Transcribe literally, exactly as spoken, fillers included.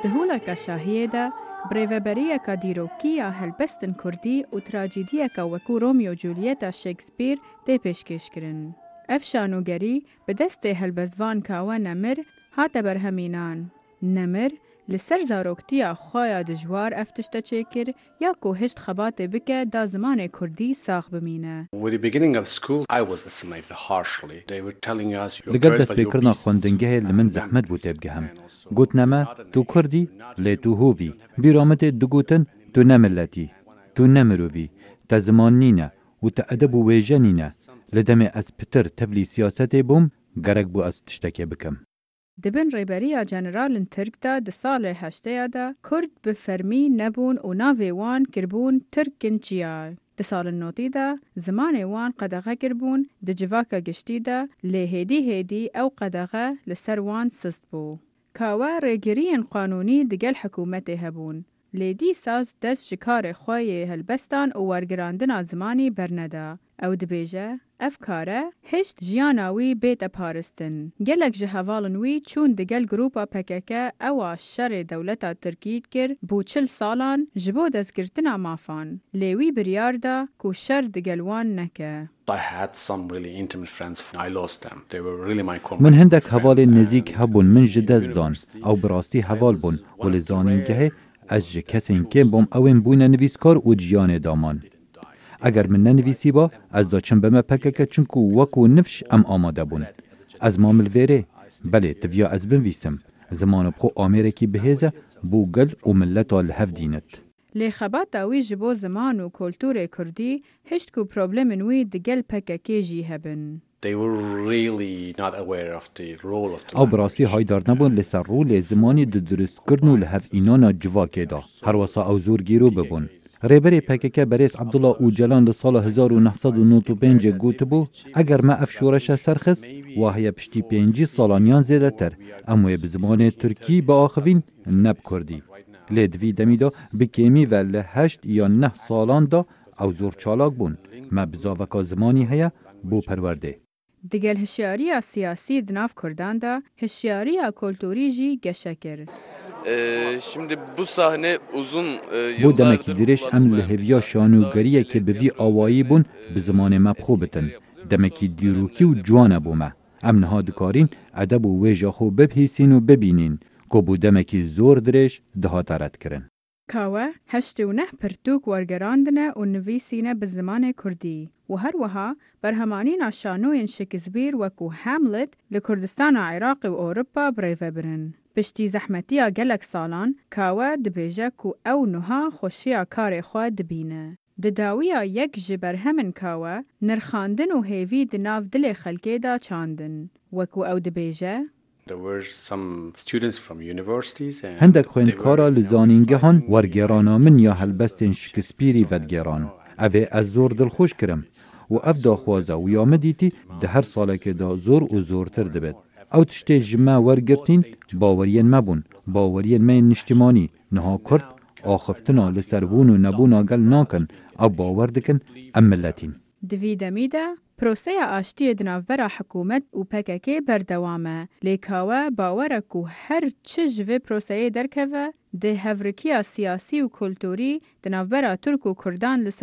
دهولك شاهیه دا بریوبریه که دیروکی یا هلبستن کردی و تراجیدیه که وکو رومیو جولیتا شکسپیر دی پیشکش کرن. اف شانوگری به دست هلبزوان کاوا نمر هات برهمینان. نمر لسر زاروکتیا خوایا دجوار افتشتا چکر یا کو هشت خبات بکه دا زمان کردی ساخ بمینه. With the beginning of school, I was estimated harshly. They were telling us you're لقد good دست but you're بكرنا beasts. خوندنگه لمن زحمت بو تبگهم. گوت نما تو کردی لی تو هووی. بیرامت دگوتن تو نملتی. تو نمروی. تا زمان نینه و تا ادب و ویجه نینه. لدم از پتر تفلی سیاست بوم گرگ بو از تشتکه بکم. دبن ریبریا جنرالن ترک دا د سال هشته دا کرد به فرمی نبون و ناوی وان کربون ترکن چیار. د سال نوتی دا زمان وان قدغه کربون د جواکا گشتی دا لی هیدی هیدی او قدغه لسر وان سست بو. کاوا ریگرین قانونی دگل حکومت هبون. لی دی ساز دست شکار خواهی هلبستان و ورگراندن زمانی برنده. او دبیجه افکاره هشت جیاناوی بیت پارستن. گلک جهوالنوی چون دگل گروپا پککه او شر دولتا ترکید کر بو چل سالان جبو دزگرتنا مافان. لیوی بریارده کو شر دگلوان نکه. I had some really intimate friends. I lost them. They were really my core. من هندك حوالي نزيك هبون من جدز دان او براستي حوال بون ولی زانینگه از جه کسین که بوم اوین بوین نویسکار و جیان دامان. اگر من ننویسی با از دا چن بما پککه چنکو وکو نفش ام آماده بون. از مامل ویره بله تفیا از بنویسم. زمان بخو آمیرکی بهیزه بو گل و ملتا لحف دینت. لی خبات داوی جبو زمان و کلتور کردی هشت کو پروبلم نوی دگل پککه جی هبن. They were really not aware of the role of the او براستی هایدار نبون لسر رول زمانی د درست کرنو لحف اینانا جواکه دا. هر واسا او زور گیرو ببون. ریبری پککه بریس عبدالله اوجلان سال هزار و نهصد و نود و پنج گوت بو اگر ما افشورش سرخست واهی پشتی پنجی سالانیان زیده تر اموی بزمان ترکی با آخوین نب کردی. لدوی دمیدا بکیمی و لهشت یا نه سالان دا او زور چالاک بون ما بزاوکا زمانی هیا بو پرورده. دگل هشیاری سیاسی دناف کردان دا هشیاری کلتوری جی گشکر. Şimdi bu sahne uzun بو دمکی دیرش ام لحویا شانوگریه که بوی آوایی بون بزمان مبخو بتن. دمکی دیروکی و جوانه بومه. ام نهادکارین ادب و ویجا خو ببهیسین و ببینین که بو دمکی زور درش دهات رد کرن. کاوه هشت و نه پرتوک ورگراندنه و نویسینه بزمان کردی و هر وها برهمانین شانوین شکسپیر وکو هاملت لکردستان عراق و اوروپا بریوه برن. پشتی زحمتیا گلک سالان کاوه دبیجه کو او نها خوشیا کار خواه دبینه. دداویا یک جبر همن کاوه نرخاندن و هیوی دناف دل خلکه دا چاندن. وکو او دبیجه There were some students from universities and هندک خویندکارا لزانینگه هان ورگرانا من یا هلبستن شکسپیری ودگران. اوه از زور دلخوش کرم و اف دا خوازه و یا مدیتی ده هر ساله که دا زور و زورتر دبید. او تشتی جمع ورگرتین باورین مبون، باورین من نشتمانی نها کرد آخفتنا لسربون و نبون آگل ناکن او باور دکن ام ملتین. دوی دمیده پروسه آشتی دنافبرا حکومت و پککه بردوامه لیکاوه باوره کو هر چه جوه پروسه درکوه ده هفرکیا سیاسی و کلتوری دنافبرا ترک و کردان